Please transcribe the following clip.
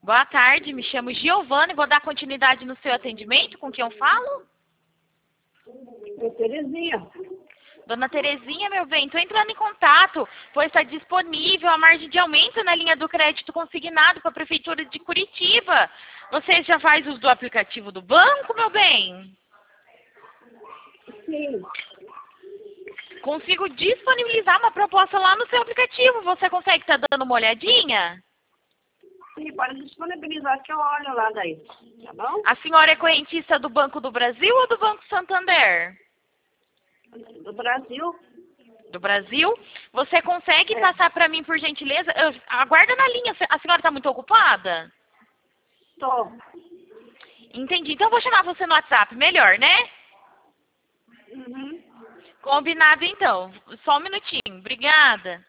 Boa tarde, me chamo Giovana e vou dar continuidade no seu atendimento. Com quem eu falo? É Terezinha. Dona Terezinha, meu bem, estou entrando em contato, pois está disponível a margem de aumento na linha do crédito consignado para a Prefeitura de Curitiba. Você já faz uso do aplicativo do banco, meu bem? Sim. Consigo disponibilizar uma proposta lá no seu aplicativo. Você consegue estar dando uma olhadinha? Sim, pode disponibilizar que eu olho lá daí. Tá bom? A senhora é correntista do Banco do Brasil ou do Banco Santander? Do Brasil. Do Brasil. Você consegue passar para mim, por gentileza? Aguarda na linha. A senhora está muito ocupada? Tô. Entendi. Então eu vou chamar você no WhatsApp. Melhor, né? Uhum. Combinado, então. Só um minutinho. Obrigada.